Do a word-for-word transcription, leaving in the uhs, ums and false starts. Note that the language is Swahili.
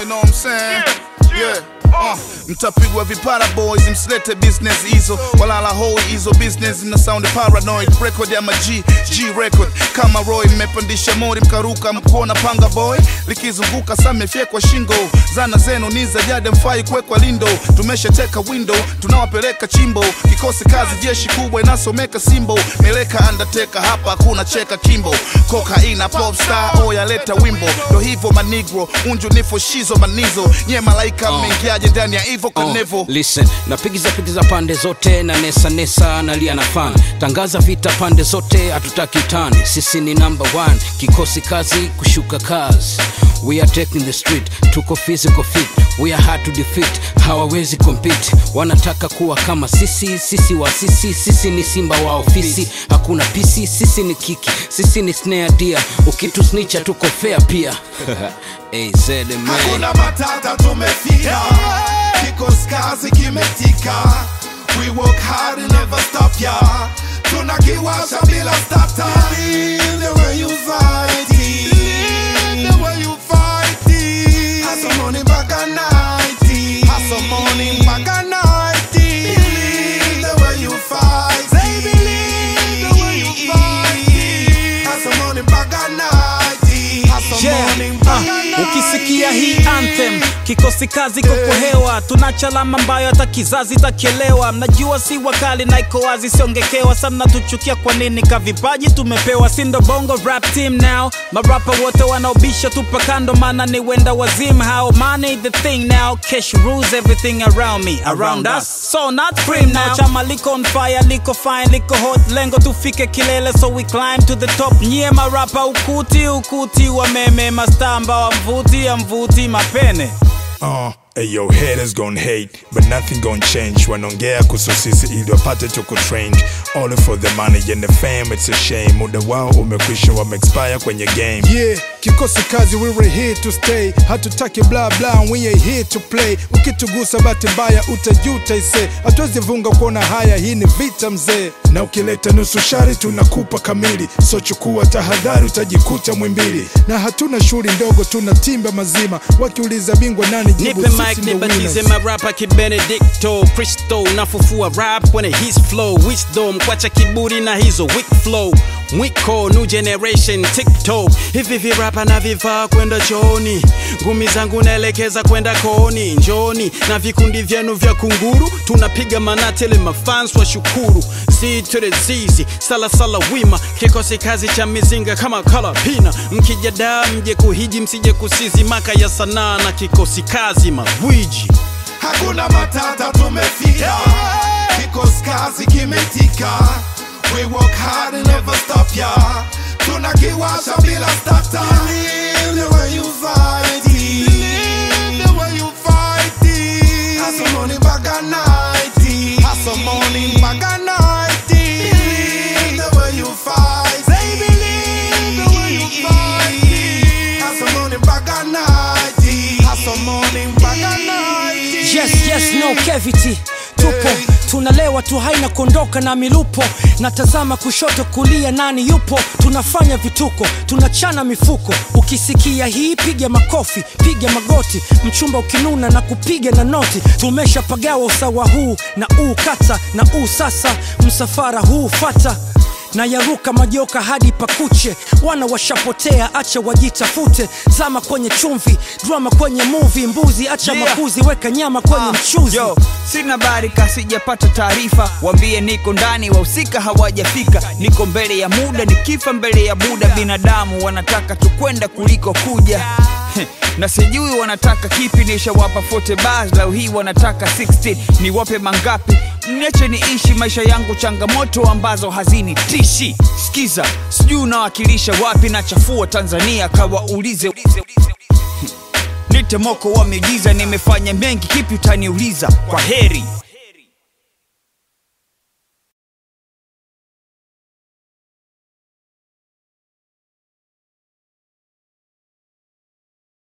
know what I'm saying? Yeah. Uh, mtapigwa vipara boys, msilete business hizo. Walala hoi hizo business na sound paranoid. Record ya maji, G record. Kama Roy mmepandisha mori mkaruka mkuona panga boy. Likizunguka same fyekwa shingo. Zana zenu ni za jade mfai kwekwa lindo. Tumesha teka window, tunawapeleka chimbo. Kikosi kazi jeshi kubwa inasomeka simbo. Meleka undertaker hapa hakuna cheka kimbo. Kokaina popstar oya leta wimbo. Do hivo manigro, unju nifo shizo manizo. Nye malaika mengiaje ndani ya Evo Carnival. Listen, napigiza pigiza pande zote na nesa nesa na lia na fan. Tangaza vita pande zote hatutaki utani. Sisi ni number one, kikosi kazi kushuka kazi. We are taking the street, tuko physical fit. We are hard to defeat, hawawezi compete. Wanataka kuwa kama sisi, sisi wa sisi. Sisi ni simba wa ofisi, hakuna pisi. Sisi ni kiki, sisi ni snare deer. Ukitu snitcha tuko fair pia. Hey, zede man. Hakuna matata tumefika, kikosi kazi kimetika. We work hard and never stop ya. Tunakiwasha bila starter. Believe the way you fight it. Believe the way you fight it. Hustle morning back at night. Hustle morning back at night. Believe the way you fight it. Say believe the way you fight it. Hustle morning back at night. Hustle morning back at night. Ukisikia hii anthem, kikosi kazi koko hewa. Tunachalama ambayo hata kizazi takielewa. Mnajua si wakali na iko wazi siongekewa. Samna tuchukia kwa nini kavipaji tumepewa. Sindo bongo rap team now. Marapa wote wanaobisha tupa kando. Mana ni wenda wazim how money the thing now. Cash rules everything around me, around us. So not cream now. Chama liko on fire, liko fine, liko hot. Lengo tufike kilele so we climb to the top. Nyie marapa ukuti, ukuti wa meme. Mastamba wa mvuti, ya mvuti mapene. Uh, ayo haters gon' hate, but nothing gon' change. Wanongea kuhusu sisi ili wapate tuko trained. All for the money and the fame, it's a shame. Muda wao umekwisha, wame expire kwenye game. Yeah, kikosi kazi we were here to stay. Hatutaki blah blah, we ain't here to play. Ukitugusa bahati mbaya utajuta ise. Hatuwezi vunga kuona haya, hii ni vita mzee. Na ukileta nusu shari tunakupa kamili. So chukua tahadhari utajikuta mwimbili. Na hatuna shuri ndogo, tuna timba mazima. Wakiuliza bingwa nani jibu sisi ndo winners. Nipe mic nibatize marapa ki Benedicto Cristo. Nafufua rap when it his flow. Wisdom kwacha kiburi na hizo weak flow. Mwiko new generation TikTok. Hivi virapa na vivaa kwenda chooni. Ngumi zangu naelekeza kwenda kooni. Njoni na vikundi vyenu vya kunguru. Tunapiga manatele mafans wa shukuru. Z to the zizi, sala sala wima. Kikosi kazi cha mizinga kama kalapina. Mkijada mje kuhiji msije kusizi. Maka ya sanaa na kikosi kazi magwiji. Hakuna matata tumefika, kikosi kazi kimetika. We work hard and never stop ya. Tunakiwasha bila starter. Believe the way you fight it. Believe the way you fight it. Hustle morning back at night. Hustle morning back at night. Believe the way you fight. Say believe the way you fight it. Hustle morning back at night. Hustle morning back at night. Yes, yes, no cavity. Tupo, tunalewa tu haina kondoka na milupo. Natazama kushoto kulia nani yupo. Tunafanya vituko, tunachana mifuko. Ukisikia hii piga makofi, piga magoti. Mchumba ukinuna na kupiga na noti. Tumesha pagawa usawa huu na uu kata. Na uu sasa, msafara huu fata. Na yaruka majoka hadi pakuche. Wana washapotea, acha wajitafute. Zama kwenye chumvi, drama kwenye movie. Mbuzi acha yeah. Makuzi, weka nyama kwenye uh, mchuzi. Yo, sina barika sijapata taarifa. Wambie niko ndani, wahusika hawajafika. Niko mbele ya muda, nikifa mbele ya muda. Binadamu wanataka tukwenda kuliko kuja. Na sijui wanataka kipi, nishawapa arobaini bars. Leo hii wanataka sitini, ni wape mangapi? Niache niishi maisha yangu, changamoto ambazo hazini tishi. Skiza, sijui unawakilisha wapi. Na chafua Tanzania, kawaulize. Nite moko wa miujiza, nimefanya mengi, kipi utaniuliza? Kwa heri.